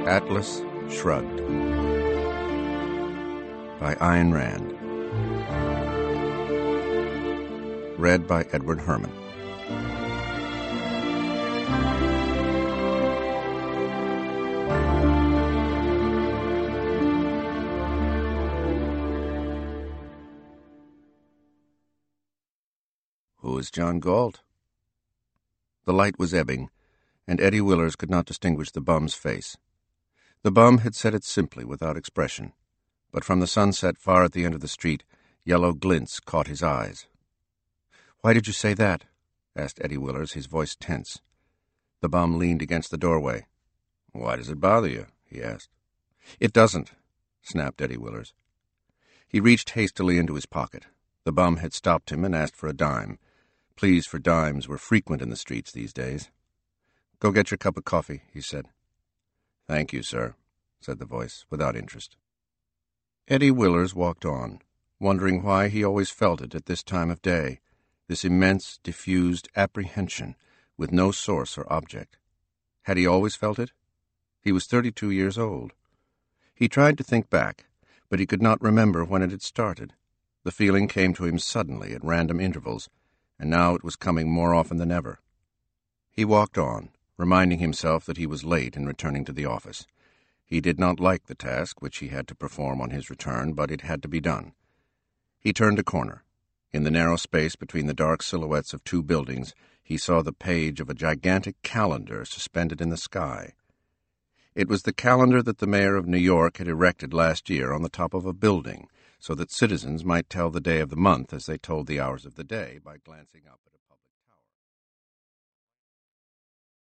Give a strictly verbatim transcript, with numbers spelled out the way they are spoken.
Atlas Shrugged by Ayn Rand. Read by Edward Herman. Who is John Galt? The light was ebbing, and Eddie Willers could not distinguish the bum's face. The bum had said it simply, without expression, but from the sunset far at the end of the street, yellow glints caught his eyes. "Why did you say that?" asked Eddie Willers, his voice tense. The bum leaned against the doorway. "Why does it bother you?" he asked. "It doesn't," snapped Eddie Willers. He reached hastily into his pocket. The bum had stopped him and asked for a dime. Pleas for dimes were frequent in the streets these days. "Go get your cup of coffee," he said. "Thank you, sir," said the voice, without interest. Eddie Willers walked on, wondering why he always felt it at this time of day, this immense, diffused apprehension with no source or object. Had he always felt it? He was thirty-two years old. He tried to think back, but he could not remember when it had started. The feeling came to him suddenly at random intervals, and now it was coming more often than ever. He walked on, reminding himself that he was late in returning to the office. He did not like the task which he had to perform on his return, but it had to be done. He turned a corner. In the narrow space between the dark silhouettes of two buildings, he saw the page of a gigantic calendar suspended in the sky. It was the calendar that the mayor of New York had erected last year on the top of a building, so that citizens might tell the day of the month as they told the hours of the day by glancing up at a